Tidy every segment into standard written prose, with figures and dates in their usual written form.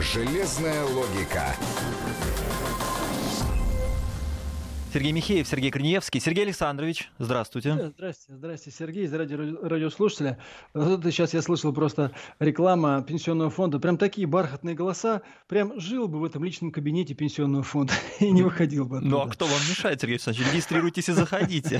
Железная логика. Сергей Михеев, Сергей Корнеевский. Сергей Александрович, здравствуйте. Здрасте, Сергей, здравствуйте, радиослушатели. Вот сейчас я слышал просто реклама пенсионного фонда. Прям такие бархатные голоса. Прям жил бы в этом личном кабинете пенсионного фонда и не выходил бы оттуда. Ну а кто вам мешает, Сергей Александрович? Регистрируйтесь и заходите.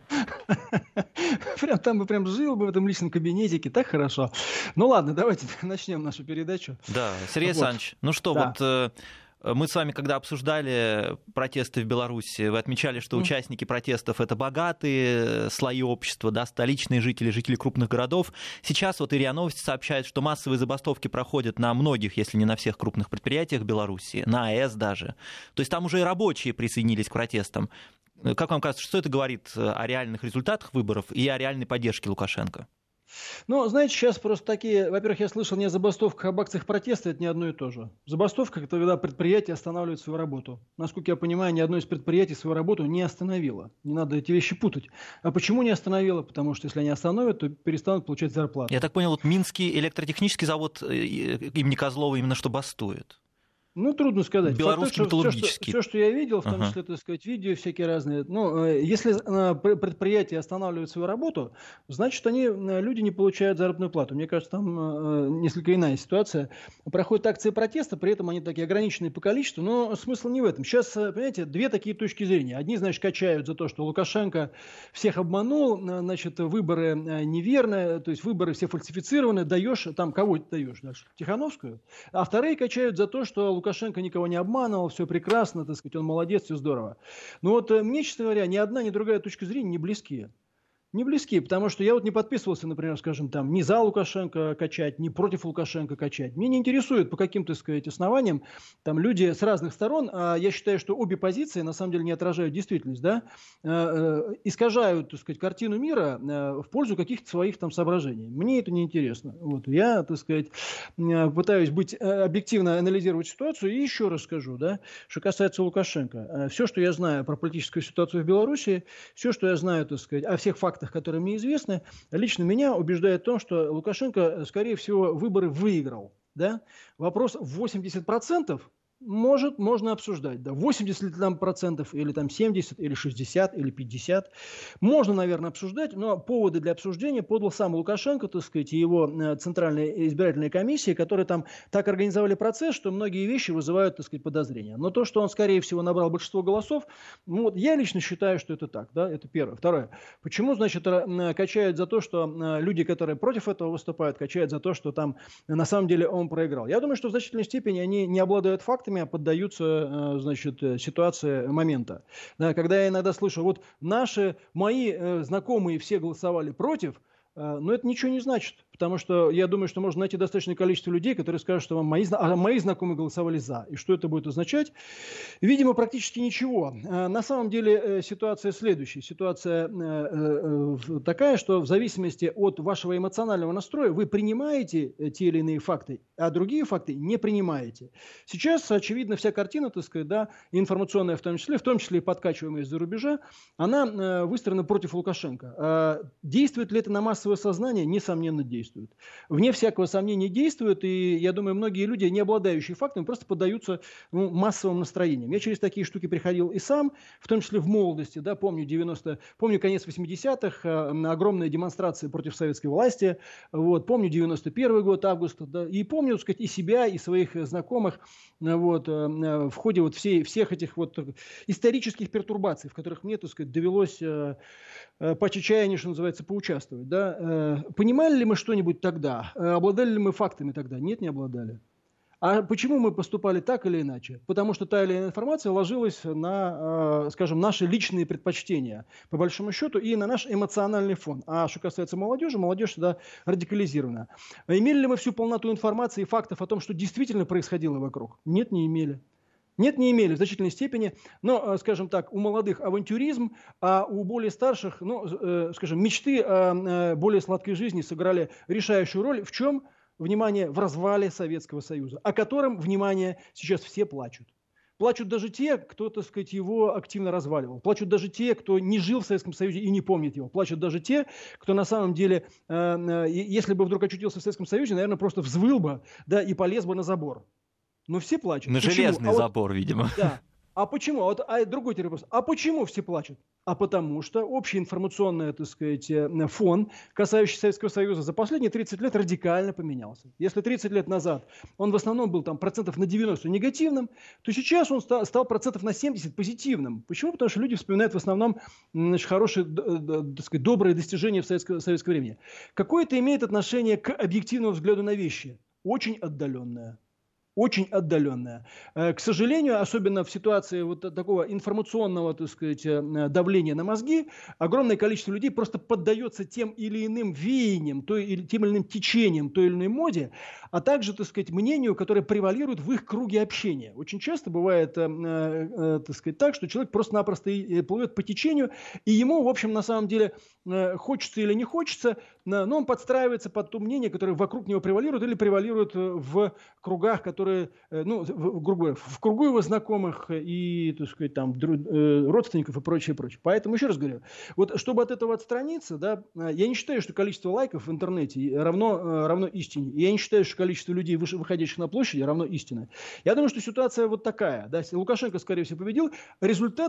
Прям там бы прям жил бы в этом личном кабинетике. Так хорошо. Ну ладно, давайте начнем нашу передачу. Да, Сергей Александрович, ну что, вот... Мы с вами, когда обсуждали протесты в Беларуси, вы отмечали, что участники протестов — это богатые слои общества, да, столичные жители, жители крупных городов. Сейчас вот РИА Новости сообщает, что массовые забастовки проходят на многих, если не на всех крупных предприятиях Беларуси, на АЭС даже. То есть там уже и рабочие присоединились к протестам. Как вам кажется, что это говорит о реальных результатах выборов и о реальной поддержке Лукашенко? Ну, знаете, сейчас просто такие... Во-первых, я слышал не о забастовках, а об акциях протеста. Это не одно и то же. Забастовка — это когда предприятие останавливает свою работу. Насколько я понимаю, ни одно из предприятий свою работу не остановило. Не надо эти вещи путать. А почему не остановило? Потому что если они остановят, то перестанут получать зарплату. Я так понял, вот Минский электротехнический завод имени Козлова именно что бастует. Ну, трудно сказать. Белорусский металлургический. Все, что я видел, в том числе, так сказать, видео всякие разные. Ну, если предприятие останавливает свою работу, значит, люди не получают заработную плату. Мне кажется, там несколько иная ситуация. Проходят акции протеста, при этом они такие ограниченные по количеству, но смысл не в этом. Сейчас, понимаете, две такие точки зрения. Одни, значит, качают за то, что Лукашенко всех обманул, значит, выборы неверные, то есть выборы все фальсифицированы, даешь, там, кого даешь дальше? Тихановскую? А вторые качают за то, что Лукашенко никого не обманывал, все прекрасно, так сказать, он молодец, все здорово. Но вот мне, честно говоря, ни одна, ни другая точка зрения не близки. Не близки, потому что я вот не подписывался, например, скажем, там, ни за Лукашенко качать, ни против Лукашенко качать. Мне не интересует по каким-то, так сказать, основаниям там люди с разных сторон, а я считаю, что обе позиции на самом деле не отражают действительность, да, искажают, так сказать, картину мира в пользу каких-то своих там соображений. Мне это не интересно. Вот. Я, так сказать, пытаюсь быть объективно анализировать ситуацию и еще раз скажу, да, что касается Лукашенко. Все, что я знаю про политическую ситуацию в Беларуси, все, что я знаю, так сказать, о всех фактах, которые мне известны, лично меня убеждает в том, что Лукашенко, скорее всего, выборы выиграл. Да? Вопрос в 80%. Можно обсуждать, да, 80% или там 70, или 60, или 50. Можно, наверное, обсуждать, но поводы для обсуждения подал сам Лукашенко, так сказать, и его Центральная избирательная комиссия, которые там так организовали процесс, что многие вещи вызывают, так сказать, подозрения. Но то, что он, скорее всего, набрал большинство голосов, ну, вот я лично считаю, что это так, да, это первое. Второе. Почему, значит, качают за то, что люди, которые против этого выступают, качают за то, что там на самом деле он проиграл? Я думаю, что в значительной степени они не обладают фактами, а поддаются, значит, ситуации момента. Да, когда я иногда слышу, вот мои знакомые все голосовали против, но это ничего не значит, потому что я думаю, что можно найти достаточное количество людей, которые скажут, что мои знакомые голосовали за. И что это будет означать? Видимо, практически ничего. На самом деле ситуация следующая. Ситуация такая, что в зависимости от вашего эмоционального настроя вы принимаете те или иные факты, а другие факты не принимаете. Сейчас, очевидно, вся картина, так сказать, да, информационная в том числе и подкачиваемая из-за рубежа, она выстроена против Лукашенко. Действует ли это на массовое сознание? Несомненно, действует. Вне всякого сомнения действует, и я думаю, многие люди, не обладающие фактами, просто поддаются массовым настроениям. Я через такие штуки приходил и сам, в том числе в молодости, да, помню конец 80-х, огромные демонстрации против советской власти, вот, помню 91 год, август, да, и помню, так сказать, и себя, и своих знакомых, вот, в ходе вот всех этих вот исторических пертурбаций, в которых мне, так сказать, довелось по чечаянию, что называется, поучаствовать, да. Понимали ли мы что-нибудь тогда? Обладали ли мы фактами тогда? Нет, не обладали. А почему мы поступали так или иначе? Потому что та или иная информация ложилась на, скажем, наши личные предпочтения, по большому счету, и на наш эмоциональный фон. А что касается молодежи, молодежь всегда радикализирована. Имели ли мы всю полноту информации и фактов о том, что действительно происходило вокруг? Нет, не имели. Нет, не имели в значительной степени, но, скажем так, у молодых авантюризм, а у более старших, скажем, мечты о более сладкой жизни сыграли решающую роль. В чем? Внимание, в развале Советского Союза, о котором, внимание, сейчас все плачут. Плачут даже те, кто, так сказать, его активно разваливал. Плачут даже те, кто не жил в Советском Союзе и не помнит его. Плачут даже те, кто на самом деле, если бы вдруг очутился в Советском Союзе, наверное, просто взвыл бы, да, и полез бы на забор. Но все плачут. На железный забор, видимо. Да. А почему? Другой вопрос. А почему все плачут? А потому что общий информационный, так сказать, фон, касающийся Советского Союза, за последние 30 лет радикально поменялся. Если 30 лет назад он в основном был там процентов на 90 негативным, то сейчас он стал процентов на 70 позитивным. Почему? Потому что люди вспоминают в основном, значит, хорошие, так сказать, добрые достижения в советское время. Какое это имеет отношение к объективному взгляду на вещи? Очень отдаленное. Очень отдаленная. К сожалению, особенно в ситуации вот такого информационного, так сказать, давления на мозги, огромное количество людей просто поддается тем или иным веяниям, тем или иным течениям, той или иной моде, а также, так сказать, мнению, которое превалирует в их круге общения. Очень часто бывает, так сказать, так, что человек просто-напросто плывет по течению, и ему, в общем, на самом деле, хочется или не хочется, но он подстраивается под то мнение, которое вокруг него превалирует или превалирует в кругах, которые, ну, в кругу его знакомых и, так сказать, там, родственников и прочее, прочее. Поэтому, еще раз говорю, вот чтобы от этого отстраниться, да, я не считаю, что количество лайков в интернете равно истине. Я не считаю, что количество людей, выходящих на площади, равно истине. Я думаю, что ситуация вот такая. Да, Лукашенко, скорее всего, победил. Результат,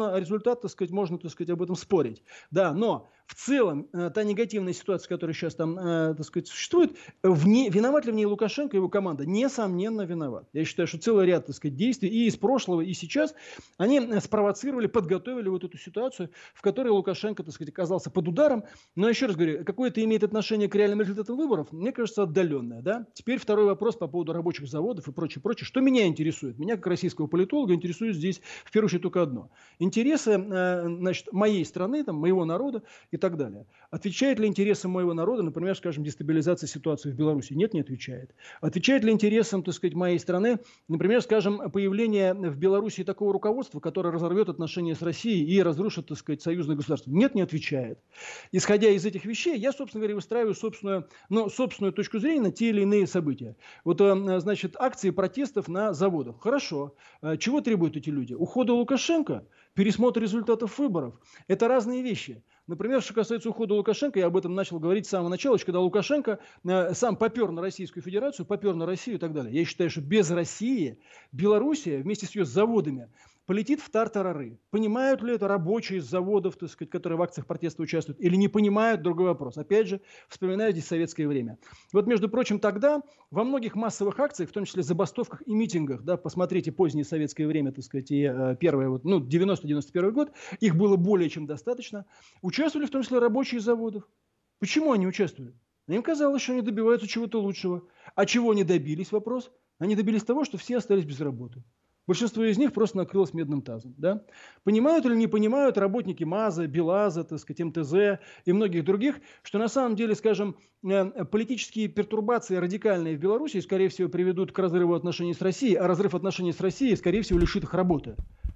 так сказать, можно, так сказать, об этом спорить. Да, но в целом та негативная ситуация, которая сейчас там, так сказать, существует, виноват ли в ней Лукашенко и его команда? Несомненно, виноват. Я считаю, что целый ряд, так сказать, действий и из прошлого, и сейчас, они спровоцировали, подготовили вот эту ситуацию, в которой Лукашенко, так сказать, оказался под ударом. Но еще раз говорю, какое это имеет отношение к реальным результатам выборов, мне кажется, отдаленное. Да? Теперь второй вопрос по поводу рабочих заводов и прочее, прочее. Что меня интересует? Меня, как российского политолога, интересует здесь, в первую очередь, только одно. Интересы, значит, моей страны, там, моего народа и так далее. Отвечает ли интересам моего народа, например, скажем, дестабилизация ситуации в Беларуси? Нет, не отвечает. Отвечает ли интересам, так сказать, моей страны, например, скажем, появление в Беларуси такого руководства, которое разорвет отношения с Россией и разрушит, так сказать, союзное государство? Нет, не отвечает. Исходя из этих вещей, я, собственно говоря, выстраиваю собственную точку зрения на те или иные события. Вот, значит, акции протестов на заводах. Хорошо. Чего требуют эти люди? Ухода Лукашенко? Пересмотр результатов выборов? Это разные вещи. Например, что касается ухода Лукашенко, я об этом начал говорить с самого начала, когда Лукашенко сам попер на Российскую Федерацию, попер на Россию и так далее. Я считаю, что без России Белоруссия вместе с ее заводами полетит в тартарары. Понимают ли это рабочие с заводов, так сказать, которые в акциях протеста участвуют, или не понимают, другой вопрос. Опять же, вспоминаю здесь советское время. Вот, между прочим, тогда во многих массовых акциях, в том числе забастовках и митингах, да, посмотрите позднее советское время, так сказать, и первое, вот, 90-91 год, их было более чем достаточно, участвовали в том числе рабочие заводов. Почему они участвовали? Им казалось, что они добиваются чего-то лучшего. А чего они добились, вопрос? Они добились того, что все остались без работы. Большинство из них просто накрылось медным тазом. Да? Понимают или не понимают работники МАЗа, БелАЗа, так сказать, МТЗ и многих других, что на самом деле, скажем, политические пертурбации радикальные в Беларуси, скорее всего, приведут к разрыву отношений с Россией, а разрыв отношений с Россией, скорее всего, лишит их работы.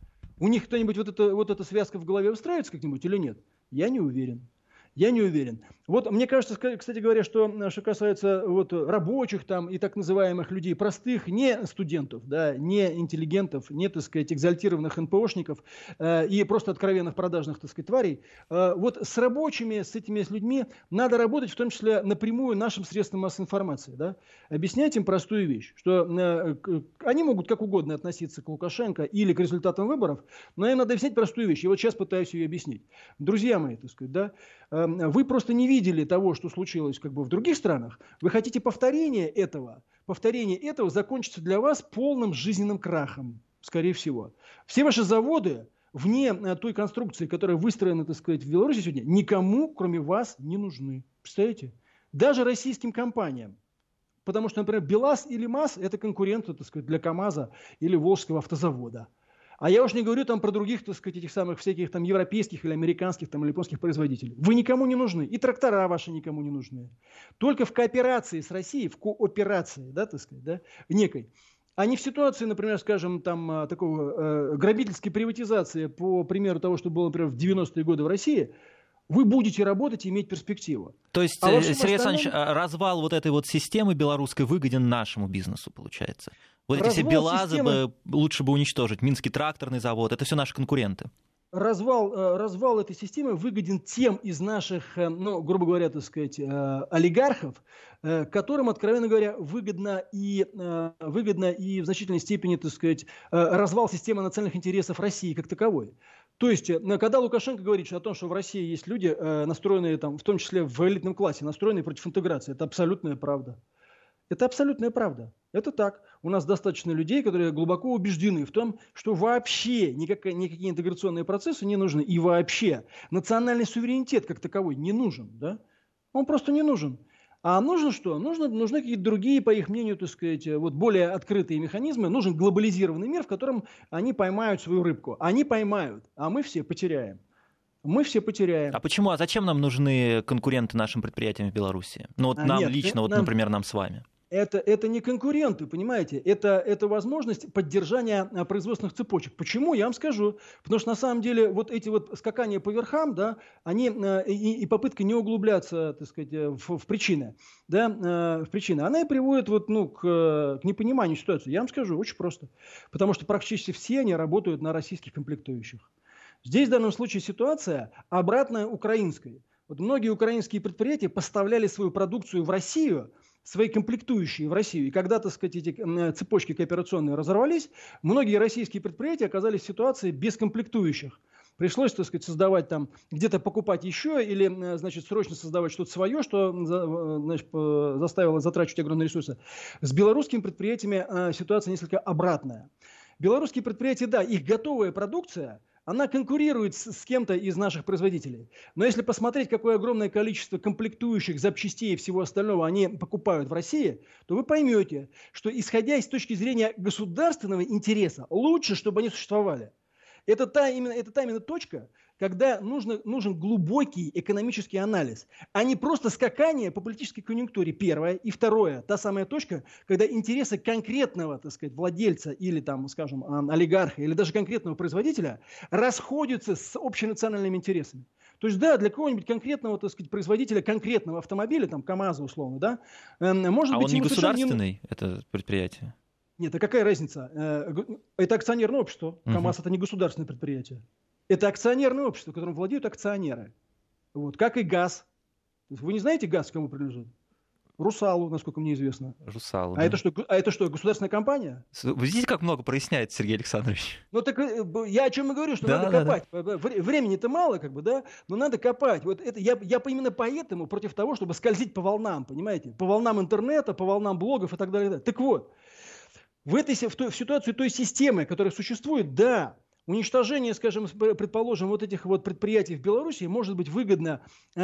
У них кто-нибудь вот эта связка в голове устраивается как-нибудь или нет? Я не уверен. Я не уверен. Вот мне кажется, кстати говоря, что касается вот рабочих там и так называемых людей простых, не студентов, да, не интеллигентов, не, так сказать, экзальтированных НПОшников и просто откровенных продажных, так сказать, тварей, вот с рабочими, с этими людьми надо работать, в том числе напрямую нашим средствам массовой информации, да, объяснять им простую вещь, что они могут как угодно относиться к Лукашенко или к результатам выборов, но им надо объяснить простую вещь. Я вот сейчас пытаюсь ее объяснить. Друзья мои, так сказать, да, вы просто не видели того, что случилось как бы в других странах. Вы хотите повторение этого. Повторение этого закончится для вас полным жизненным крахом, скорее всего. Все ваши заводы вне той конструкции, которая выстроена, так сказать, в Беларуси сегодня, никому, кроме вас, не нужны. Представляете? Даже российским компаниям. Потому что, например, БелАЗ или МАЗ – это конкуренты, так сказать, для КАМАЗа или Волжского автозавода. А я уж не говорю там про других, так сказать, этих самых всяких там европейских или американских там, или японских производителей. Вы никому не нужны. И трактора ваши никому не нужны. Только в кооперации с Россией, в кооперации, да, так сказать, да, некой. А не в ситуации, например, скажем, там, такого грабительской приватизации, по примеру того, что было, например, в 90-е годы в России, вы будете работать и иметь перспективу. То есть, Сергей Александрович, развал вот этой вот системы белорусской выгоден нашему бизнесу, получается? Вот эти все БелАЗы лучше бы уничтожить, Минский тракторный завод, это все наши конкуренты. развал этой системы выгоден тем из наших, ну, грубо говоря, так сказать, олигархов, которым, откровенно говоря, выгодно и в значительной степени, так сказать, развал системы национальных интересов России как таковой. То есть, когда Лукашенко говорит о том, что в России есть люди, настроенные, там, в том числе в элитном классе, настроенные против интеграции, это абсолютная правда. Это абсолютная правда. Это так. У нас достаточно людей, которые глубоко убеждены в том, что вообще никакие интеграционные процессы не нужны. И вообще национальный суверенитет как таковой не нужен. Да? Он просто не нужен. А нужно что? Нужны какие-то другие, по их мнению, так сказать, вот более открытые механизмы. Нужен глобализированный мир, в котором они поймают свою рыбку. Они поймают, а мы все потеряем. Мы все потеряем. А почему? А зачем нам нужны конкуренты нашим предприятиям в Беларуси? Ну вот нам лично, вот, например, нам с вами. Это не конкуренты, понимаете? Это возможность поддержания производственных цепочек. Почему? Я вам скажу. Потому что на самом деле вот эти вот скакания по верхам, да, они и попытка не углубляться, так сказать, в причины, да, в причины, она и приводит вот, ну, к непониманию ситуации. Я вам скажу, очень просто. Потому что практически все они работают на российских комплектующих. Здесь в данном случае ситуация обратная украинской. Вот многие украинские предприятия поставляли свою продукцию в Россию, свои комплектующие в Россию. И когда, так сказать, эти цепочки кооперационные разорвались, многие российские предприятия оказались в ситуации без комплектующих. Пришлось, так сказать, создавать там, где-то покупать еще или, значит, срочно создавать что-то свое, что, значит, заставило затрачивать огромные ресурсы. С белорусскими предприятиями ситуация несколько обратная. Белорусские предприятия, да, их готовая продукция, она конкурирует с кем-то из наших производителей. Но если посмотреть, какое огромное количество комплектующих, запчастей и всего остального они покупают в России, то вы поймете, что, исходя из точки зрения государственного интереса, лучше, чтобы они существовали. Это та именно точка, когда нужен глубокий экономический анализ, а не просто скакание по политической конъюнктуре, первое. И второе, та самая точка, когда интересы конкретного, так сказать, владельца или, там, скажем, олигарха, или даже конкретного производителя расходятся с общенациональными интересами. То есть, да, для какого-нибудь конкретного, так сказать, производителя конкретного автомобиля, там, КамАЗа условно, да, может быть... А он не государственный, это предприятие? Нет, а какая разница? Это акционерное общество. КамАЗ это не государственное предприятие. Это акционерное общество, которым владеют акционеры. Вот. Как и ГАЗ. Вы не знаете ГАЗ, кому принадлежит? Русалу, насколько мне известно. Русалу, а, да. это что, государственная компания? Вы видите, как много проясняет Сергей Александрович? Ну так я о чем и говорю, что надо копать. Да. Времени-то мало, как бы, да, но надо копать. Вот это, я именно поэтому против того, чтобы скользить по волнам, понимаете? По волнам интернета, по волнам блогов и так далее. Так вот, в ситуации той системы, которая существует, да, уничтожение, скажем, предположим, вот этих вот предприятий в Беларуси может быть выгодно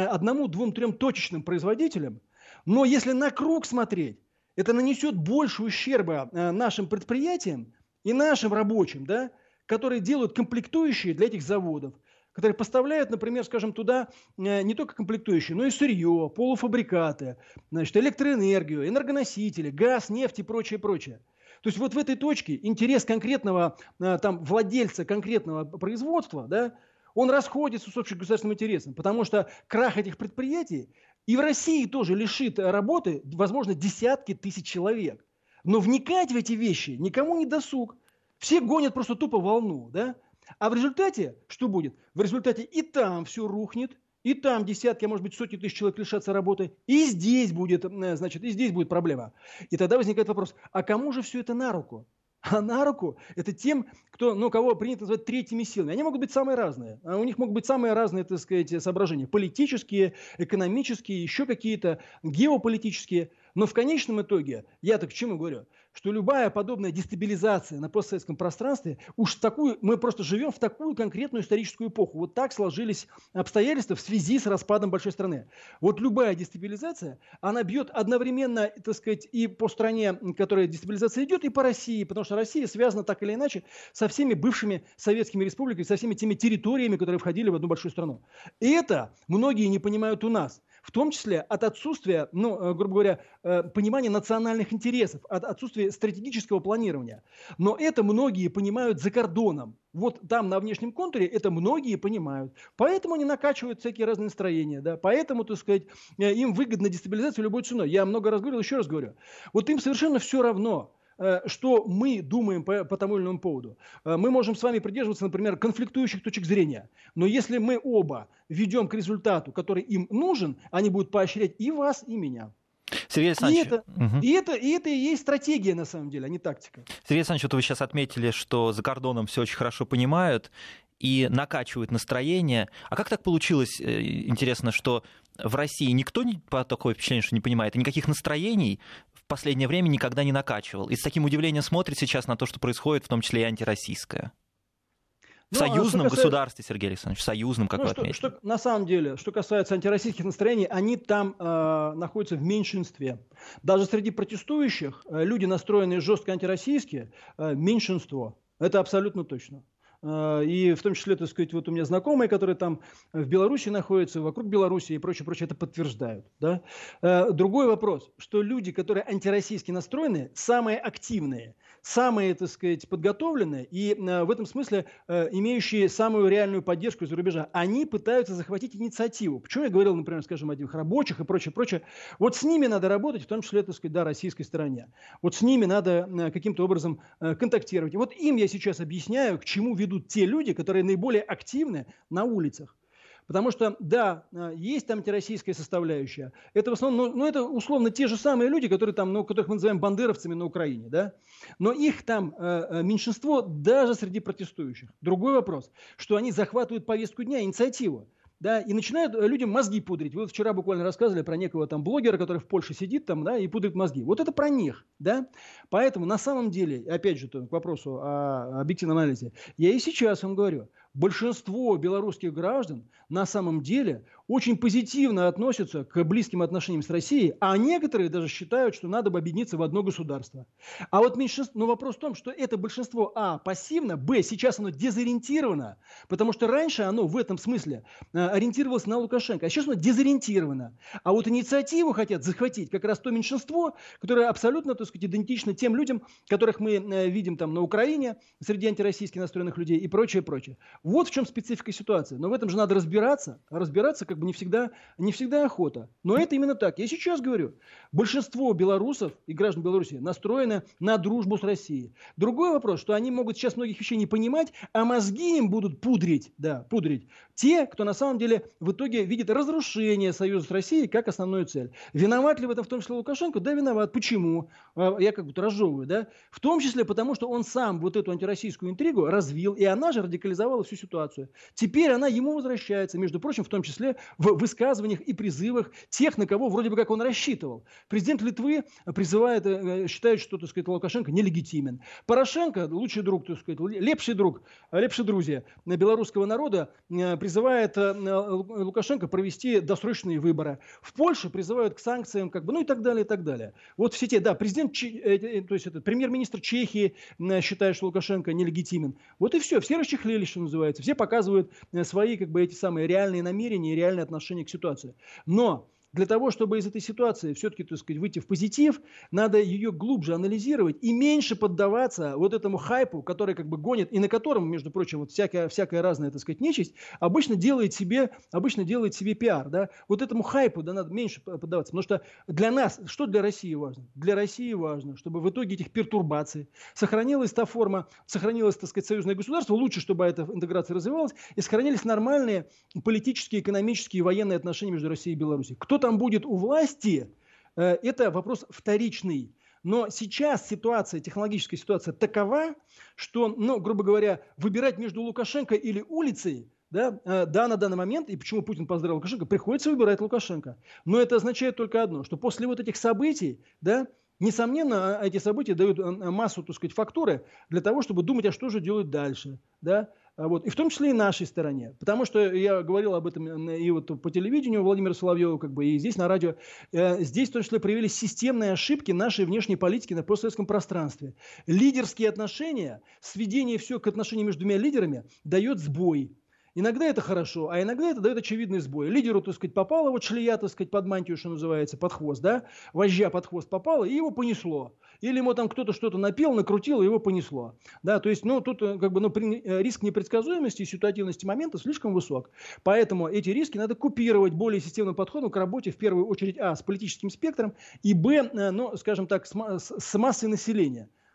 1, 2, 3 точечным производителям, но если на круг смотреть, это нанесет больше ущерба нашим предприятиям и нашим рабочим, да, которые делают комплектующие для этих заводов, которые поставляют, например, скажем, туда не только комплектующие, но и сырье, полуфабрикаты, значит, электроэнергию, энергоносители, газ, нефть и прочее, прочее. То есть вот в этой точке интерес конкретного там, владельца конкретного производства, да, он расходится с общегосударственным интересом, потому что крах этих предприятий и в России тоже лишит работы, возможно, десятки тысяч человек. Но вникать в эти вещи никому не досуг. Все гонят просто тупо волну. Да? А в результате что будет? В результате и там все рухнет, и там десятки, а может быть сотни тысяч человек лишатся работы, и здесь будет, значит, и здесь будет проблема. И тогда возникает вопрос, а кому же все это на руку? А на руку это тем, кого принято называть третьими силами. Они могут быть самые разные. У них могут быть самые разные, так сказать, соображения. Политические, экономические, еще какие-то, геополитические. Но в конечном итоге, я так к чему говорю, что любая подобная дестабилизация на постсоветском пространстве, мы просто живем в такую конкретную историческую эпоху. Вот так сложились обстоятельства в связи с распадом большой страны. Вот любая дестабилизация, она бьет одновременно, так сказать, и по стране, которая дестабилизация идет, и по России, потому что Россия связана так или иначе со всеми бывшими советскими республиками, со всеми теми территориями, которые входили в одну большую страну. И это многие не понимают у нас. В том числе от отсутствия, грубо говоря, понимания национальных интересов, от отсутствия стратегического планирования. Но это многие понимают за кордоном. Вот там на внешнем контуре это многие понимают. Поэтому они накачивают всякие разные настроения. Да? Поэтому, так сказать, им выгодна дестабилизация любой ценой. Я много раз говорил, еще раз говорю. Вот им совершенно все равно, что мы думаем по тому или иному поводу. Мы можем с вами придерживаться, например, конфликтующих точек зрения. Но если мы оба ведем к результату, который им нужен, они будут поощрять и вас, и меня. Сергей Александрович, и это и есть стратегия, на самом деле, а не тактика. Сергей Александрович, вот вы сейчас отметили, что за кордоном все очень хорошо понимают и накачивают настроение. А как так получилось, интересно, что в России никто по такое впечатление, что не понимает, и никаких настроений в последнее время никогда не накачивал? И с таким удивлением смотрит сейчас на то, что происходит, в том числе и антироссийское. В союзном государстве, Сергей Александрович, в союзном, как вы отметили. На самом деле, что касается антироссийских настроений, они там находятся в меньшинстве. Даже среди протестующих люди, настроенные жестко антироссийски, меньшинство. Это абсолютно точно. И в том числе, так сказать, вот у меня знакомые, которые там в Беларуси находятся, вокруг Беларуси и прочее, это подтверждают. Да? Другой вопрос, что люди, которые антироссийски настроены, самые активные, самые, так сказать, подготовленные и в этом смысле имеющие самую реальную поддержку из-за рубежа, они пытаются захватить инициативу. Почему я говорил, например, скажем, о этих рабочих и прочее. Вот с ними надо работать, в том числе, так сказать, да, российской стороне. Вот с ними надо каким-то образом контактировать. И вот им я сейчас объясняю, к чему ведут те люди, которые наиболее активны на улицах. Потому что, да, есть там антироссийская составляющая. Это в основном, это условно те же самые люди, которые там, которых мы называем бандеровцами на Украине, да. Но их там меньшинство даже среди протестующих. Другой вопрос, что они захватывают повестку дня, инициативу. Да, и начинают людям мозги пудрить. Вы вчера буквально рассказывали про некого там блогера, который в Польше сидит там, да, и пудрит мозги. Вот это про них, да. Поэтому на самом деле, опять же, к вопросу о объективном анализе, я и сейчас вам говорю, большинство белорусских граждан на самом деле очень позитивно относятся к близким отношениям с Россией, а некоторые даже считают, что надо бы объединиться в одно государство. А вот меньшинство, но вопрос в том, что это большинство, пассивно, сейчас оно дезориентировано, потому что раньше оно в этом смысле ориентировалось на Лукашенко, а сейчас оно дезориентировано. А вот инициативу хотят захватить как раз то меньшинство, которое абсолютно, так сказать, идентично тем людям, которых мы видим там на Украине, среди антироссийски настроенных людей и прочее. Вот в чем специфика ситуации. Но в этом же надо разбираться как бы не всегда охота. Но это именно так. Я сейчас говорю, большинство белорусов и граждан Беларуси настроены на дружбу с Россией. Другой вопрос, что они могут сейчас многих вещей не понимать, а мозги им будут пудрить те, кто на самом деле в итоге видит разрушение союза с Россией как основную цель. Виноват ли в этом в том числе Лукашенко? Да, виноват. Почему? Я как будто разжевываю, да? В том числе потому, что он сам вот эту антироссийскую интригу развил, и она же радикализовала всю ситуацию. Теперь она ему возвращается, между прочим, в том числе в высказываниях и призывах тех, на кого вроде бы как он рассчитывал. Президент Литвы считает, что, так сказать, Лукашенко нелегитимен. Порошенко, лучший друг, так сказать, лепший друзья белорусского народа, призывает Лукашенко провести досрочные выборы. В Польше призывают к санкциям, и так далее, и так далее. Вот все те, президент, то есть премьер-министр Чехии считает, что Лукашенко нелегитимен. Вот и все расчехлили, что называется. Все показывают свои, эти самые реальные намерения и реальные отношения к ситуации. Но для того, чтобы из этой ситуации все-таки, так сказать, выйти в позитив, надо ее глубже анализировать и меньше поддаваться вот этому хайпу, который гонит, и на котором, между прочим, вот всякая разная, так сказать, нечисть, обычно делает себе пиар, да. Вот этому хайпу, да, надо меньше поддаваться. Потому что для нас, что для России важно? Для России важно, чтобы в итоге этих пертурбаций сохранилась та форма, сохранилось, так сказать, союзное государство, лучше, чтобы эта интеграция развивалась, и сохранились нормальные политические, экономические и военные отношения между Россией и Беларусью. Кто там будет у власти, это вопрос вторичный. Но сейчас технологическая ситуация такова, что, грубо говоря, выбирать между Лукашенко или улицей, на данный момент, и почему Путин поздравил Лукашенко, приходится выбирать Лукашенко. Но это означает только одно, что после вот этих событий, несомненно, эти события дают массу, так сказать, фактуры для того, чтобы думать, а что же делать дальше, Вот. И в том числе и нашей стороне. Потому что я говорил об этом и вот по телевидению Владимира Соловьева, и здесь на радио. Здесь в том числе проявились системные ошибки нашей внешней политики на постсоветском пространстве. Лидерские отношения, сведение все к отношениям между двумя лидерами дает сбой. Иногда это хорошо, а иногда это дает очевидный сбой. Лидеру, так сказать, попала шлея, так сказать, под мантию, что называется, под хвост, вожжа под хвост попала, и его понесло. Или ему там кто-то что-то напел, накрутил, и его понесло. То есть, тут риск непредсказуемости и ситуативности момента слишком высок. Поэтому эти риски надо купировать более системным подходом к работе, в первую очередь, с политическим спектром, и, скажем так, с массой населения.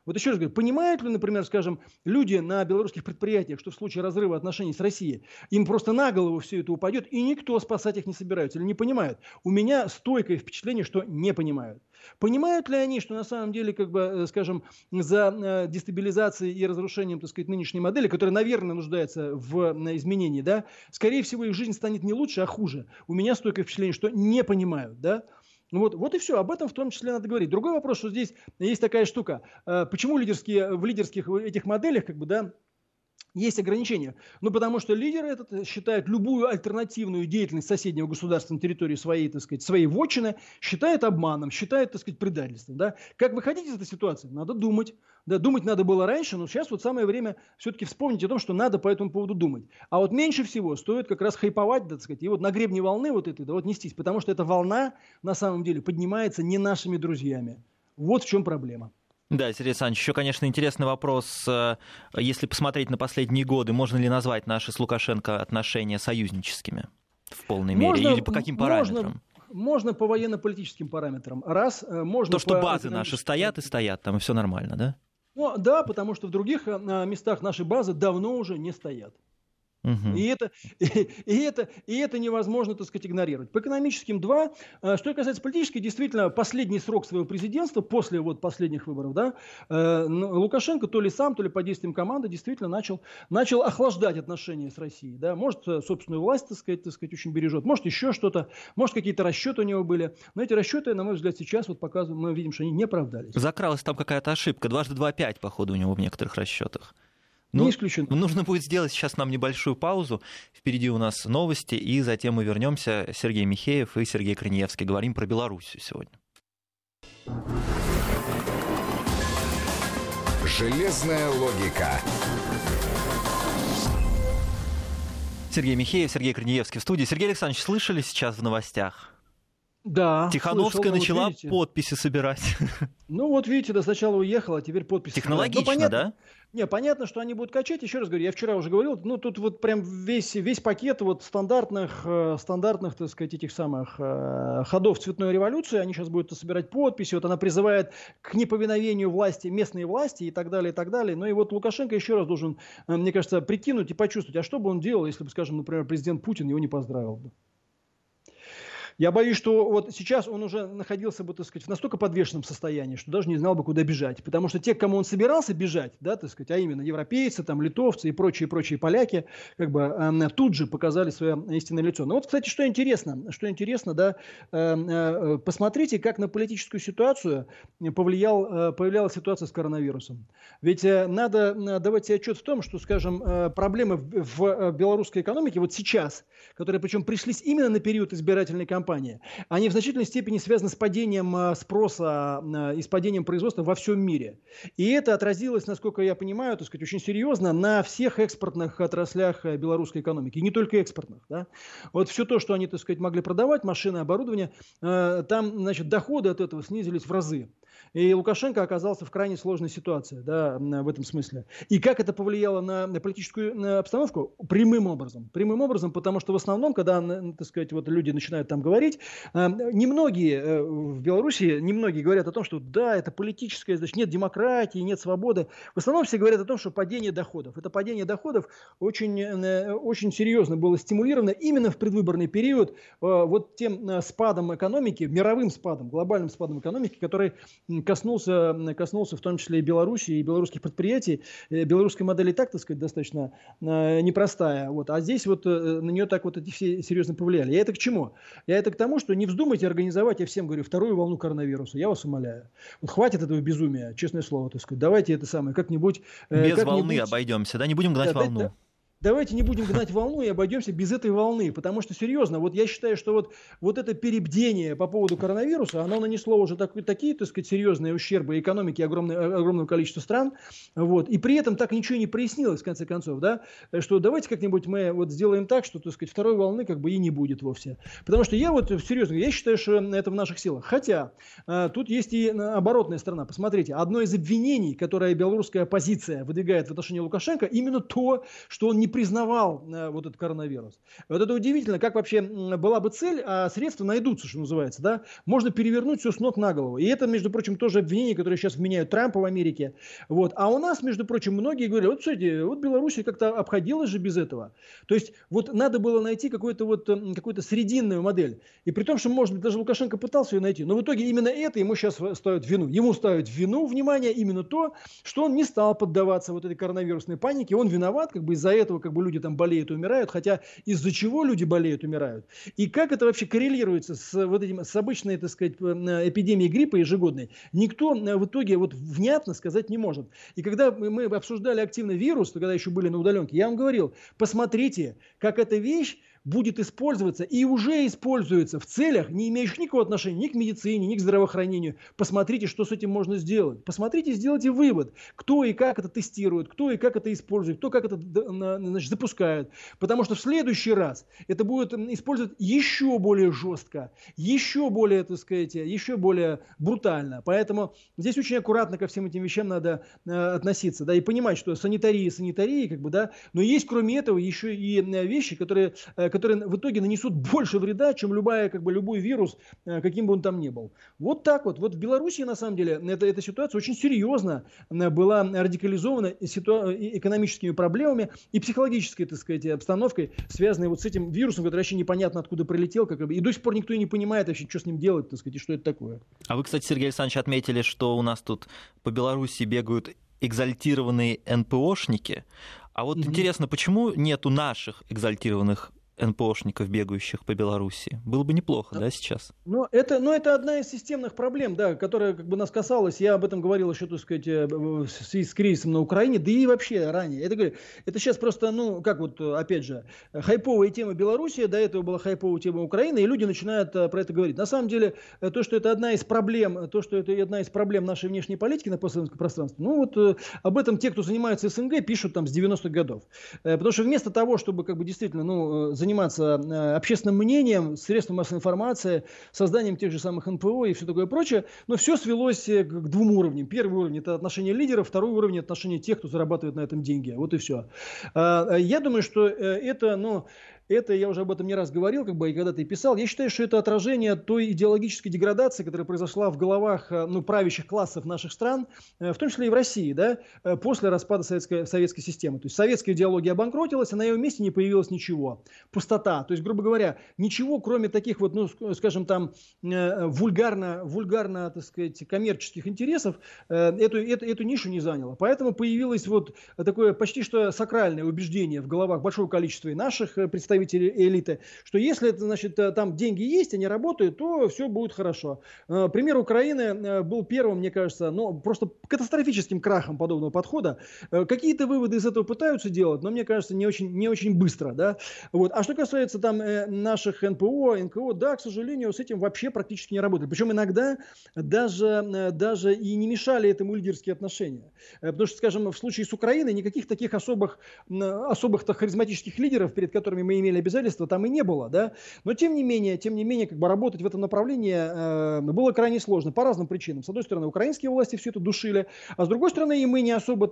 Вот еще раз говорю, понимают ли, например, скажем, люди на белорусских предприятиях, что в случае разрыва отношений с Россией им просто на голову все это упадет, и никто спасать их не собирается, или не понимают? У меня стойкое впечатление, что не понимают. Понимают ли они, что на самом деле, как бы, скажем, за дестабилизацией и разрушением, так сказать, нынешней модели, которая, наверное, нуждается в изменении, да, скорее всего, их жизнь станет не лучше, а хуже. У меня стойкое впечатление, что не понимают, да. Вот и все. Об этом в том числе надо говорить. Другой вопрос, что здесь есть такая штука. Почему в лидерских этих моделях, как бы, да, есть ограничения? Ну, потому что лидеры этот считают любую альтернативную деятельность соседнего государства на территории своей, так сказать, своей вотчины, считают обманом, считают, так сказать, предательством. Да? Как выходить из этой ситуации? Надо думать. Да, думать надо было раньше, но сейчас вот самое время все-таки вспомнить о том, что надо по этому поводу думать. А вот меньше всего стоит как раз хайповать, так сказать, и вот на гребне волны вот этой, да, вот нестись, потому что эта волна на самом деле поднимается не нашими друзьями. Вот в чем проблема. Да, Сергей Александрович, еще, конечно, интересный вопрос. Если посмотреть на последние годы, можно ли назвать наши с Лукашенко отношения союзническими в полной мере? Или по каким параметрам? Можно по военно-политическим параметрам. Можно то, что базы наши стоят и стоят, там и все нормально, да? Ну, да, потому что в других местах наши базы давно уже не стоят. Угу. И это невозможно, так сказать, игнорировать. По экономическим два. Что касается политической, действительно, последний срок своего президентства, после вот последних выборов, да, Лукашенко то ли сам, то ли под действием команды действительно начал охлаждать отношения с Россией. Да. Может, собственную власть, так сказать, очень бережет, может, еще что-то, может, какие-то расчеты у него были. Но эти расчеты, на мой взгляд, сейчас вот показывают, мы видим, что они не оправдались. Закралась там какая-то ошибка. 2 × 2 = 5, походу, у него в некоторых расчетах. Не исключено. Нужно будет сделать сейчас нам небольшую паузу. Впереди у нас новости, и затем мы вернемся. Сергей Михеев и Сергей Корнеевский. Говорим про Белоруссию сегодня. Железная логика. Сергей Михеев, Сергей Корнеевский в студии. Сергей Александрович, слышали сейчас в новостях? Да. Тихановская начала подписи собирать. Ну вот видите, да, сначала уехала, а теперь подписи. Технологично, понятно, да? Не, понятно, что они будут качать. Еще раз говорю, я вчера уже говорил, ну тут вот прям весь пакет вот стандартных, так сказать, этих самых ходов цветной революции. Они сейчас будут собирать подписи. Вот она призывает к неповиновению власти, местной власти и так далее, и так далее. Ну и вот Лукашенко еще раз должен, мне кажется, прикинуть и почувствовать, а что бы он делал, если бы, скажем, например, президент Путин его не поздравил бы. Я боюсь, что вот сейчас он уже находился бы, так сказать, в настолько подвешенном состоянии, что даже не знал бы, куда бежать. Потому что те, к кому он собирался бежать, да, так сказать, а именно европейцы, там, литовцы и прочие поляки, как бы тут же показали свое истинное лицо. Но вот, кстати, что интересно, да, посмотрите, как на политическую ситуацию повлияла ситуация с коронавирусом. Ведь надо давать себе отчет в том, что, скажем, проблемы в белорусской экономике вот сейчас, которые причем пришлись именно на период избирательной кампании, они в значительной степени связаны с падением спроса и с падением производства во всем мире. И это отразилось, насколько я понимаю, так сказать, очень серьезно на всех экспортных отраслях белорусской экономики. И не только экспортных. Да? Вот все то, что они, так сказать, могли продавать, машины, оборудование, там, значит, доходы от этого снизились в разы. И Лукашенко оказался в крайне сложной ситуации, да, в этом смысле. И как это повлияло на политическую обстановку? Прямым образом, потому что в основном, когда, так сказать, вот люди начинают там говорить, немногие в Беларуси, говорят о том, что да, это политическое, значит, нет демократии, нет свободы. В основном все говорят о том, что падение доходов. Это падение доходов очень серьезно было стимулировано именно в предвыборный период вот тем спадом экономики, мировым спадом, глобальным спадом экономики, который коснулся в том числе и Беларуси, и белорусских предприятий. Белорусская модель и так, так сказать, достаточно непростая. Вот. А здесь вот на нее так вот эти все серьезно повлияли. Я это к чему? Я это к тому, что не вздумайте организовать, я всем говорю, вторую волну коронавируса. Я вас умоляю. Вот хватит этого безумия, честное слово, так сказать. Давайте это самое, как-нибудь... Без волны обойдемся, да? Не будем гнать волну. Давайте не будем гнать волну и обойдемся без этой волны, потому что, серьезно, вот я считаю, что вот это перебдение по поводу коронавируса, оно нанесло уже такие, так сказать, серьезные ущербы экономике огромного количества стран, вот, и при этом так ничего не прояснилось, в конце концов, да, что давайте как-нибудь мы вот сделаем так, что, так сказать, второй волны как бы и не будет вовсе, потому что я вот, серьезно, я считаю, что это в наших силах, хотя тут есть и оборотная сторона, посмотрите, одно из обвинений, которое белорусская оппозиция выдвигает в отношении Лукашенко, именно то, что он не признавал вот этот коронавирус. Вот это удивительно, как вообще была бы цель, а средства найдутся, что называется, да, можно перевернуть все с ног на голову. И это, между прочим, тоже обвинение, которое сейчас вменяют Трампа в Америке. Вот. А у нас, между прочим, многие говорят, вот смотрите, вот Беларусь как-то обходилась же без этого. То есть вот надо было найти какую-то срединную модель. И при том, что, может быть, даже Лукашенко пытался ее найти, но в итоге именно это ему сейчас ставят вину. Ему ставят вину, внимание, именно то, что он не стал поддаваться вот этой коронавирусной панике. Он виноват, как бы из-за этого как бы люди там болеют и умирают, хотя из-за чего люди болеют и умирают. И как это вообще коррелируется с обычной, так сказать, эпидемией гриппа ежегодной, никто в итоге вот внятно сказать не может. И когда мы обсуждали активно вирус, когда еще были на удаленке, я вам говорил, посмотрите, как эта вещь будет использоваться и уже используется в целях, не имеющих никакого отношения ни к медицине, ни к здравоохранению. Посмотрите, что с этим можно сделать. Посмотрите, сделайте вывод, кто и как это тестирует, кто и как это использует, кто как это, значит, запускает. Потому что в следующий раз это будет использовать еще более жестко, еще более, так сказать, еще более брутально. Поэтому здесь очень аккуратно ко всем этим вещам надо относиться, да, и понимать, что санитарии, как бы, да, но есть кроме этого еще и вещи, которые в итоге нанесут больше вреда, чем любой вирус, каким бы он там ни был. Вот так вот. Вот в Беларуси, на самом деле, эта ситуация очень серьезно была радикализована экономическими проблемами и психологической, так сказать, обстановкой, связанной вот с этим вирусом, который вообще непонятно откуда прилетел, и до сих пор никто и не понимает вообще, что с ним делать, так сказать, и что это такое. А вы, кстати, Сергей Александрович, отметили, что у нас тут по Беларуси бегают экзальтированные НПОшники. А вот интересно, почему нету наших экзальтированных НПОшников, бегающих по Беларуси? Было бы неплохо, да, сейчас? Это одна из системных проблем, да, которая как бы нас касалась. Я об этом говорил еще, так сказать, в связи с кризисом на Украине, да и вообще ранее. Это сейчас просто, опять же, хайповая тема Беларуси, до этого была хайповая тема Украины, и люди начинают про это говорить. На самом деле, то, что это одна из проблем нашей внешней политики на постсоветском пространстве, об этом те, кто занимается СНГ, пишут там с 90-х годов. Потому что вместо того, чтобы как бы действительно, заниматься общественным мнением, средством массовой информации, созданием тех же самых НПО и все такое прочее, но все свелось к двум уровням. Первый уровень – это отношение лидеров, второй уровень – это отношение тех, кто зарабатывает на этом деньги. Вот и все. Я думаю, что это я уже об этом не раз говорил, как бы, и когда-то и писал. Я считаю, что это отражение той идеологической деградации, которая произошла в головах правящих классов наших стран, в том числе и в России, да, после распада советской системы. То есть советская идеология обанкротилась, а на ее месте не появилось ничего. Пустота. То есть, грубо говоря, ничего, кроме таких вот, скажем там, вульгарно, так сказать, коммерческих интересов, эту нишу не заняло. Поэтому появилось вот такое почти что сакральное убеждение в головах большого количества и наших представителей элиты, что если, значит, там деньги есть, они работают, то все будет хорошо. Пример Украины был первым, мне кажется, просто катастрофическим крахом подобного подхода. Какие-то выводы из этого пытаются делать, но мне кажется, не очень быстро. Да? Вот. А что касается там наших НКО, да, к сожалению, с этим вообще практически не работает. Причем иногда даже и не мешали этому лидерские отношения. Потому что, скажем, в случае с Украиной никаких таких особых харизматических лидеров, перед которыми мы имели обязательства, там и не было, да, но тем не менее, как бы работать в этом направлении было крайне сложно по разным причинам. С одной стороны, украинские власти все это душили, а с другой стороны, и мы не особо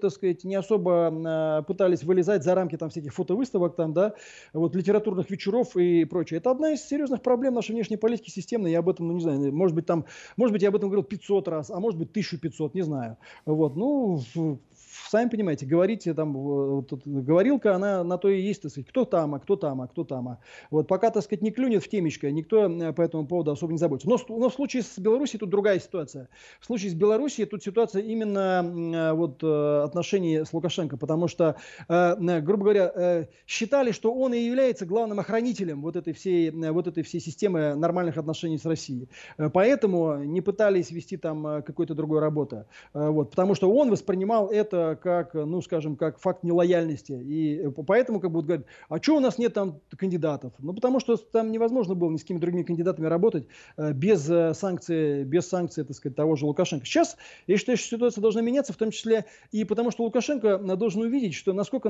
пытались вылезать за рамки там всяких фотовыставок, там, да, вот литературных вечеров и прочее. Это одна из серьезных проблем нашей внешней политики системной. Я об этом, не знаю, может быть я об этом говорил 500 раз, а может быть 1500, не знаю. Вот, сами понимаете, говорите там, говорилка, она на то и есть, так сказать, кто там. Вот пока, так сказать, не клюнет в темечко, никто по этому поводу особо не заботится. Но в случае с Белоруссией тут другая ситуация. В случае с Белоруссией тут ситуация именно отношений с Лукашенко, потому что, грубо говоря, считали, что он и является главным охранителем вот этой всей системы нормальных отношений с Россией. Поэтому не пытались вести там какой-то другой работы. Вот, потому что он воспринимал это как, скажем, как факт нелояльности. И поэтому как бы говорят, а что у нас нет там кандидатов? Потому что там невозможно было ни с какими другими кандидатами работать без санкций, так сказать, того же Лукашенко. Сейчас я считаю, что ситуация должна меняться, в том числе и потому, что Лукашенко должен увидеть, что насколько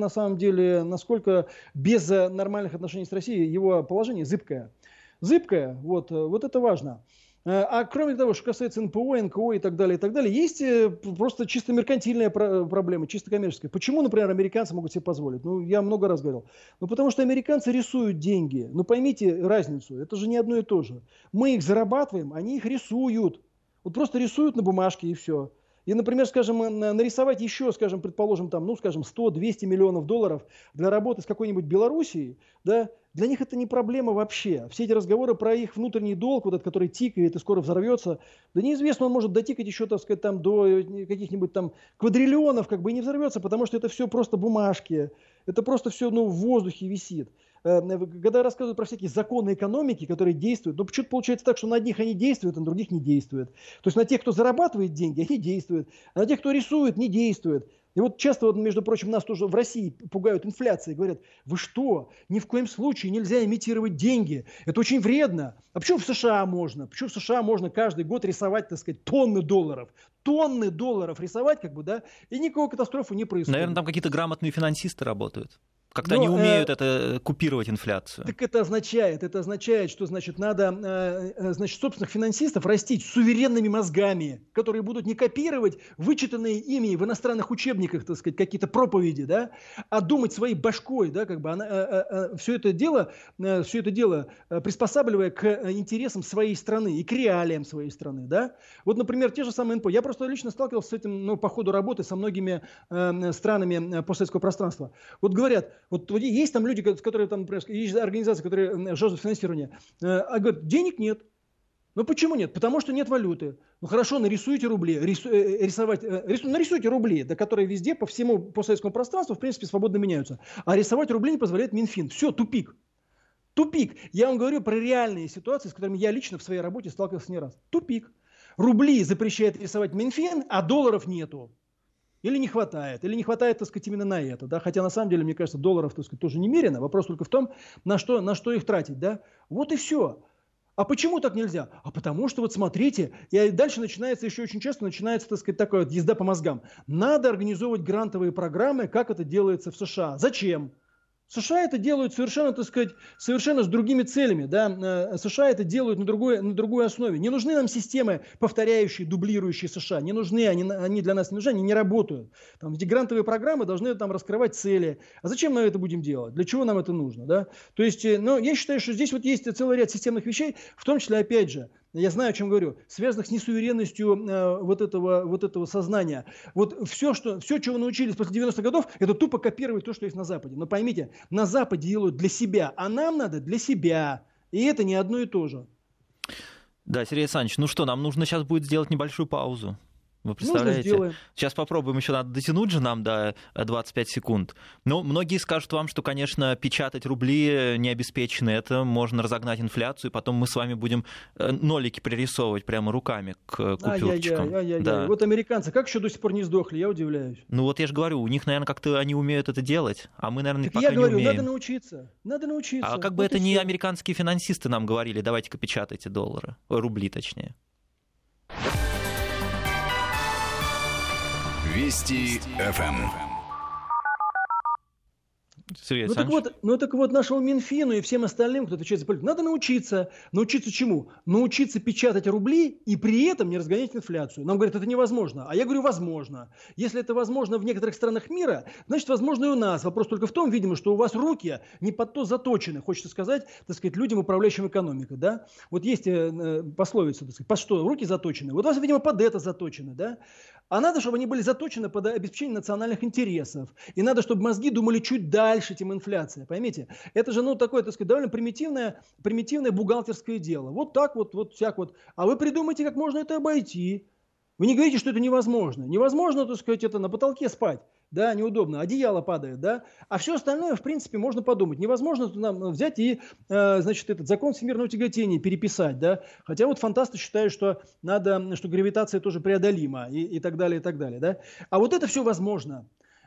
без нормальных отношений с Россией его положение зыбкое. Вот это важно. А кроме того, что касается НПО, НКО и так далее, есть просто чисто меркантильная проблема, чисто коммерческая. Почему, например, американцы могут себе позволить? Ну, я много раз говорил. Ну, потому что американцы рисуют деньги. Ну, поймите разницу, это же не одно и то же. Мы их зарабатываем, они их рисуют. Вот просто рисуют на бумажке и все. И, например, скажем, нарисовать еще, скажем, предположим, там, ну, скажем, 100-200 миллионов долларов для работы с какой-нибудь Белоруссией, да, для них это не проблема вообще. Все эти разговоры про их внутренний долг, вот этот, который тикает и скоро взорвется, да неизвестно, он может дотикать еще, так сказать, там, до каких-нибудь там квадриллионов, как бы и не взорвется, потому что это все просто бумажки, это просто все, ну, в воздухе висит. Когда рассказывают про всякие законы экономики, которые действуют, ну почему-то получается так, что на одних они действуют, а на других не действуют. То есть на тех, кто зарабатывает деньги, они действуют, а на тех, кто рисует, не действуют. И вот часто, вот, между прочим, нас тоже в России пугают инфляцией, говорят, вы что, ни в коем случае нельзя имитировать деньги, это очень вредно. А почему в США можно? Почему в США можно каждый год рисовать, так сказать, тонны долларов рисовать, как бы, да, и никакой катастрофы не происходит. Наверное, там какие-то грамотные финансисты работают. Как-то они умеют это купировать инфляцию. Так это означает, что, значит, надо, значит, собственных финансистов растить суверенными мозгами, которые будут не копировать вычитанные ими в иностранных учебниках, так сказать, какие-то проповеди, да, а думать своей башкой, да, как бы все это дело приспосабливая к интересам своей страны и к реалиям своей страны, да. Вот, например, те же самые НПО. Я просто лично сталкивался с этим, ну, по ходу работы со многими странами постсоветского пространства. Вот говорят, вот есть там люди, которые там, например, есть организации, которые жаждут финансирования, а говорят, денег нет. Ну почему нет? Потому что нет валюты. Ну хорошо, нарисуйте рубли, нарисуйте рубли, да, которые везде по всему постсоветскому пространству в принципе свободно меняются. А рисовать рубли не позволяет Минфин. Все, тупик. Тупик. Я вам говорю про реальные ситуации, с которыми я лично в своей работе сталкивался не раз. Тупик. Рубли запрещает рисовать Минфин, а долларов нету. Или не хватает, так сказать, именно на это, да, хотя на самом деле, мне кажется, долларов, так сказать, тоже немерено, вопрос только в том, на что их тратить, да, вот и все. А почему так нельзя? А потому что, вот смотрите, и дальше начинается, еще очень часто начинается, так сказать, такая вот езда по мозгам. Надо организовывать грантовые программы, как это делается в США. Зачем? США это делают совершенно, так сказать, совершенно с другими целями. Да? США это делают на другой основе. Не нужны нам системы, повторяющие, дублирующие США. Не нужны, они для нас не нужны, они не работают. Там, эти грантовые программы должны там раскрывать цели. А зачем мы это будем делать? Для чего нам это нужно? Да? То есть, ну, я считаю, что здесь вот есть целый ряд системных вещей, в том числе, опять же, я знаю, о чем говорю, связанных с несуверенностью вот этого сознания. Вот все, чего научились после 90-х годов, это тупо копировать то, что есть на Западе. Но поймите, на Западе делают для себя, а нам надо для себя. И это не одно и то же. Да, Сергей Александрович, ну что, нам нужно сейчас будет сделать небольшую паузу. Вы представляете? Сейчас попробуем, еще надо дотянуть же нам до 25 секунд. Но многие скажут вам, что, конечно, печатать рубли не обеспечены, это можно разогнать инфляцию, и потом мы с вами будем нолики пририсовывать прямо руками к купюрочкам. Да. Вот американцы как еще до сих пор не сдохли, я удивляюсь. Ну вот я же говорю, у них, наверное, как-то они умеют это делать, а мы, наверное, так пока не умеем. Надо научиться. А как бы это не американские финансисты нам говорили, давайте-ка печатайте рубли точнее. Вести ФМ. Ну так вот нашему Минфину и всем остальным, кто отвечает за политику, надо научиться. Научиться чему? Научиться печатать рубли и при этом не разгонять инфляцию. Нам говорят, это невозможно. А я говорю, возможно. Если это возможно в некоторых странах мира, значит, возможно и у нас. Вопрос только в том, видимо, что у вас руки не под то заточены, хочется сказать, так сказать, людям, управляющим экономикой. Да? Вот есть пословица, так сказать, под что руки заточены. Вот у вас, видимо, под это заточены. Да? А надо, чтобы они были заточены под обеспечение национальных интересов. И надо, чтобы мозги думали чуть дальше, чем инфляция. Поймите? Это же, ну, такое, так сказать, довольно примитивное бухгалтерское дело. Вот так вот, всяк вот. А вы придумайте, как можно это обойти. Вы не говорите, что это невозможно. Невозможно, так сказать, это на потолке спать. Да, неудобно, одеяло падает, да. А все остальное, в принципе, можно подумать. Невозможно нам взять и, значит, этот закон всемирного тяготения переписать, да. Хотя вот фантасты считают, что надо, что гравитация тоже преодолима и так далее, да. А вот это все возможно.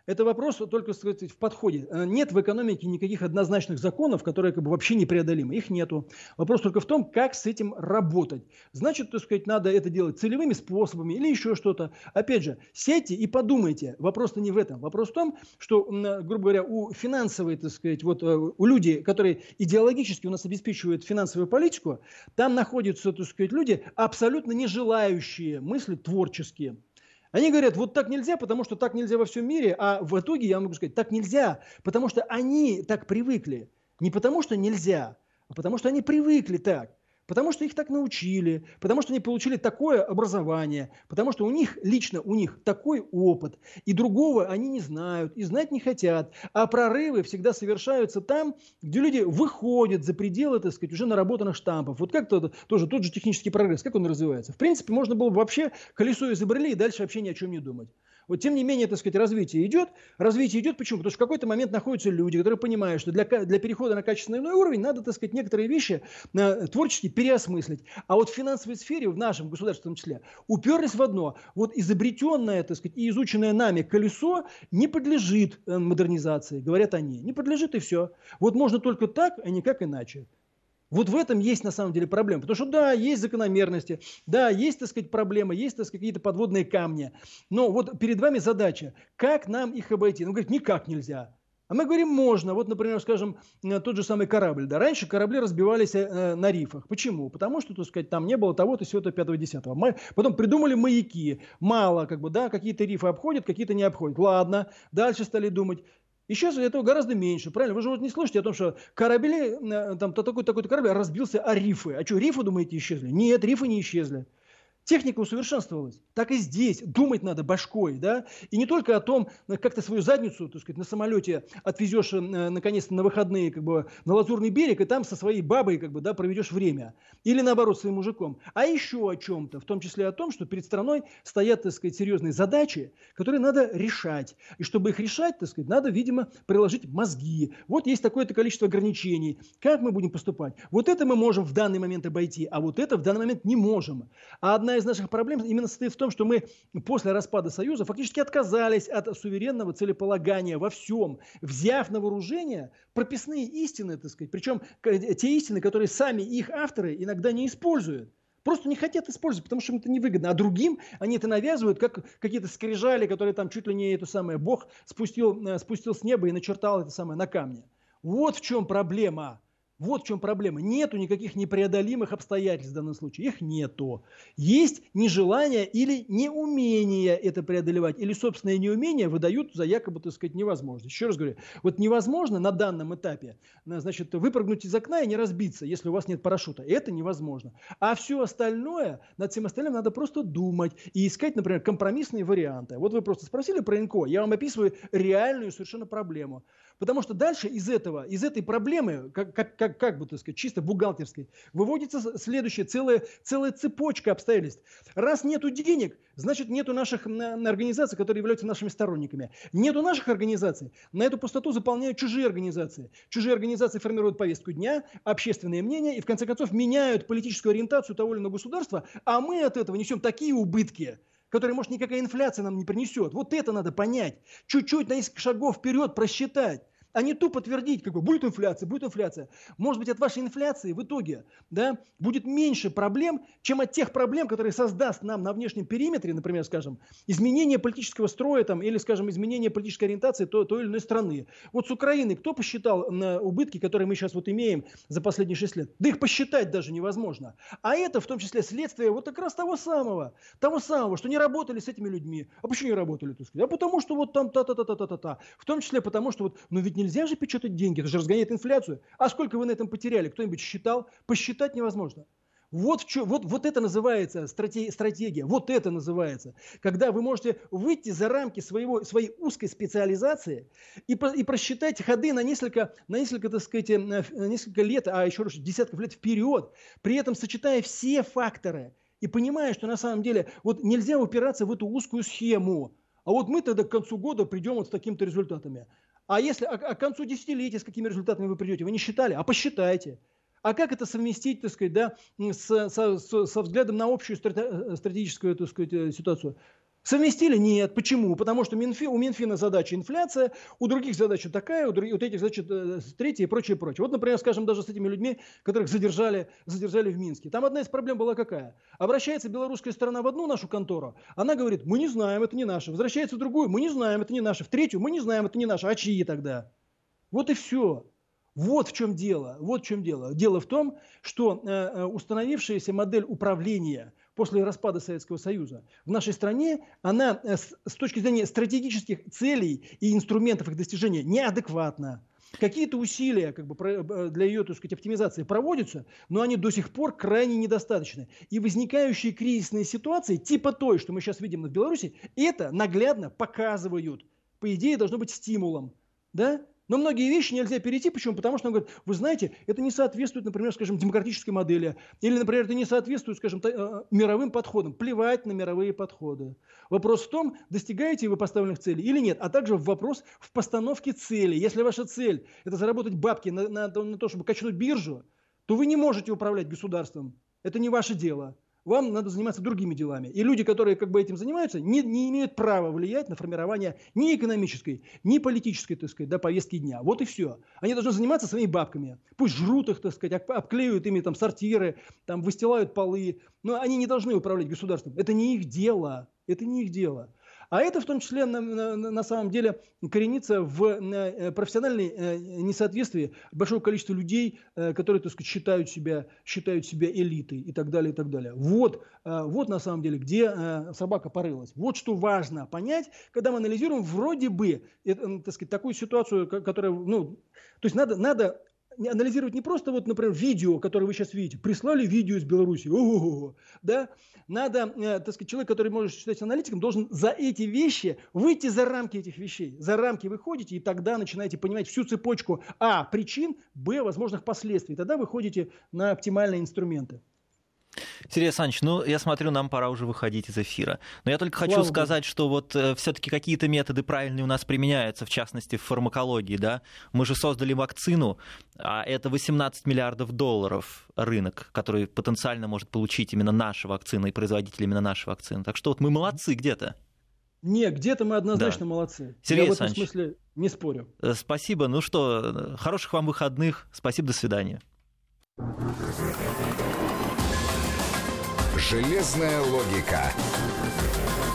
Это вопрос только, так сказать, в подходе. Нет в экономике никаких однозначных законов, которые как бы вообще непреодолимы. Их нету. Вопрос только в том, как с этим работать. Значит, так сказать, надо это делать целевыми способами или еще что-то. Опять же, сядьте и подумайте. Вопрос-то не в этом. Вопрос в том, что, грубо говоря, у финансовой, так сказать, вот у людей, которые идеологически у нас обеспечивают финансовую политику, там находятся, так сказать, люди, абсолютно не желающие мыслить творческие. Они говорят, вот так нельзя, потому что так нельзя во всем мире, а в итоге я могу сказать, так нельзя, потому что они так привыкли. Не потому что нельзя, а потому что они привыкли так. Потому что их так научили, потому что они получили такое образование, потому что лично у них такой опыт, и другого они не знают, и знать не хотят. А прорывы всегда совершаются там, где люди выходят за пределы, так сказать, уже наработанных штампов. Вот как-то тоже тот же технический прогресс, как он развивается. В принципе, можно было бы вообще колесо изобрели и дальше вообще ни о чем не думать. Вот тем не менее, так сказать, развитие идет. Развитие идет почему? Потому что в какой-то момент находятся люди, которые понимают, что для перехода на качественный уровень надо, так сказать, некоторые вещи творчески переосмыслить. А вот в финансовой сфере, в нашем государстве в том числе, уперлись в одно. Вот изобретенное, так сказать, и изученное нами колесо не подлежит модернизации, говорят они. Не подлежит и все. Вот можно только так, а никак иначе. Вот в этом есть на самом деле проблема. Потому что да, есть закономерности, да, есть, так сказать, проблемы, есть, так сказать, какие-то подводные камни. Но вот перед вами задача, как нам их обойти? Он говорит, никак нельзя. А мы говорим, можно. Вот, например, скажем, тот же самый корабль. Да, раньше корабли разбивались на рифах. Почему? Потому что, так сказать, там не было того-то, сего-то, 5-10. Потом придумали маяки. Мало, как бы, да, какие-то рифы обходят, какие-то не обходят. Ладно, дальше стали думать. И сейчас этого гораздо меньше, правильно? Вы же вот не слышите о том, что корабли, там такой-то корабль разбился о рифы. А что, рифы, думаете, исчезли? Нет, рифы не исчезли. Техника усовершенствовалась. Так и здесь. Думать надо башкой, да? И не только о том, как ты свою задницу, так сказать, на самолете отвезешь наконец-то на выходные, как бы, на Лазурный берег, и там со своей бабой, как бы, да, проведешь время. Или наоборот, своим мужиком. А еще о чем-то, в том числе о том, что перед страной стоят, так сказать, серьезные задачи, которые надо решать. И чтобы их решать, так сказать, надо, видимо, приложить мозги. Вот есть такое-то количество ограничений. Как мы будем поступать? Вот это мы можем в данный момент обойти, а вот это в данный момент не можем. А одна из наших проблем именно состоит в том, что мы после распада Союза фактически отказались от суверенного целеполагания во всем, взяв на вооружение прописные истины, так сказать, причем те истины, которые сами их авторы иногда не используют. Просто не хотят использовать, потому что им это невыгодно. А другим они это навязывают, как какие-то скрижали, которые там чуть ли не это самое Бог спустил с неба и начертал это самое на камне. Вот в чем проблема. Вот в чем проблема. Нету никаких непреодолимых обстоятельств в данном случае. Их нету. Есть нежелание или неумение это преодолевать. Или собственное неумение выдают за якобы, так сказать, невозможность. Еще раз говорю, вот невозможно на данном этапе, значит, выпрыгнуть из окна и не разбиться, если у вас нет парашюта. Это невозможно. А все остальное, над всем остальным надо просто думать и искать, например, компромиссные варианты. Вот вы просто спросили про НКО, я вам описываю реальную совершенно проблему. Потому что дальше из этой проблемы, как бы, так сказать, чисто бухгалтерской, выводится следующая целая цепочка обстоятельств. Раз нету денег, значит нету наших организаций, которые являются нашими сторонниками. Нету наших организаций, на эту пустоту заполняют чужие организации. Чужие организации формируют повестку дня, общественное мнение и в конце концов меняют политическую ориентацию того или иного государства, а мы от этого несем такие убытки, которые, может, никакая инфляция нам не принесет. Вот это надо понять. Чуть-чуть на несколько шагов вперед просчитать. А не тупо твердить, как бы, будет инфляция. Может быть, от вашей инфляции в итоге, да, будет меньше проблем, чем от тех проблем, которые создаст нам на внешнем периметре, например, скажем, изменение политического строя там, или, скажем, изменение политической ориентации той или иной страны. Вот с Украиной кто посчитал на убытки, которые мы сейчас вот имеем за последние 6 лет? Да их посчитать даже невозможно. А это в том числе следствие вот как раз того самого, что не работали с этими людьми. А почему не работали, так сказать? А потому что вот там та-та-та-та-та-та. В том числе потому, что вот, ну ведь нельзя же печатать деньги, это же разгоняет инфляцию. А сколько вы на этом потеряли? Кто-нибудь считал? Посчитать невозможно. Вот это называется стратегия. Вот это называется. Когда вы можете выйти за рамки своей узкой специализации и просчитать ходы на несколько, так сказать, несколько лет, а еще раз десятков лет вперед, при этом сочетая все факторы и понимая, что на самом деле вот нельзя упираться в эту узкую схему. А вот мы тогда к концу года придем вот с такими-то результатами. А если к концу десятилетия с какими результатами вы придете? Вы не считали? А посчитайте. А как это совместить, так сказать, да, со взглядом на общую стратегическую, так сказать, ситуацию? Совместили? Нет. Почему? Потому что у Минфина задача инфляция, у других задача такая, у этих задача третья и прочее, прочее. Вот, например, скажем, даже с этими людьми, которых задержали в Минске. Там одна из проблем была какая? Обращается белорусская сторона в одну нашу контору, она говорит, мы не знаем, это не наше. Возвращается в другую, мы не знаем, это не наше. В третью, мы не знаем, это не наше. А чьи тогда? Вот и все. Вот в чем дело. Вот в чем дело. Дело в том, что установившаяся модель управления после распада Советского Союза в нашей стране, она с точки зрения стратегических целей и инструментов их достижения неадекватна. Какие-то усилия для ее, так сказать, оптимизации проводятся, но они до сих пор крайне недостаточны. И возникающие кризисные ситуации, типа той, что мы сейчас видим в Беларуси, это наглядно показывают. По идее, должно быть стимулом. Да? Но многие вещи нельзя перейти. Почему? Потому что он говорит, вы знаете, это не соответствует, например, скажем, демократической модели. Или, например, это не соответствует, скажем, мировым подходам. Плевать на мировые подходы. Вопрос в том, достигаете вы поставленных целей или нет. А также вопрос в постановке цели. Если ваша цель – это заработать бабки на то, чтобы качнуть биржу, то вы не можете управлять государством. Это не ваше дело. Вам надо заниматься другими делами. И люди, которые этим занимаются, не имеют права влиять на формирование ни экономической, ни политической, так сказать, повестки дня. Вот и все. Они должны заниматься своими бабками. Пусть жрут их, так сказать, обклеивают ими сортиры, выстилают полы. Но они не должны управлять государством. Это не их дело. Это не их дело. А это в том числе на самом деле коренится в профессиональной несоответствии большого количества людей, которые, так сказать, считают себя элитой и так далее, и так далее. Вот на самом деле, где собака порылась. Вот что важно понять, когда мы анализируем вроде бы, так сказать, такую ситуацию, которая, то есть надо анализировать не просто, например, видео, которое вы сейчас видите. Прислали видео из Беларуси. Ого-го, да? Надо, так сказать, человек, который может считать аналитиком, должен за эти вещи выйти за рамки этих вещей. За рамки выходите, и тогда начинаете понимать всю цепочку причин, возможных последствий. Тогда выходите на оптимальные инструменты. Сергей Александрович, я смотрю, нам пора уже выходить из эфира. Но я только хочу сказать, что все-таки какие-то методы правильные у нас применяются, в частности, в фармакологии, да. Мы же создали вакцину, а это $18 миллиардов рынок, который потенциально может получить именно наша вакцина и производитель именно нашей вакцины. Так что мы молодцы где-то. Нет, где-то мы однозначно молодцы. Сергей я в этом смысле не спорю. Спасибо. Хороших вам выходных. Спасибо, до свидания. Железная логика.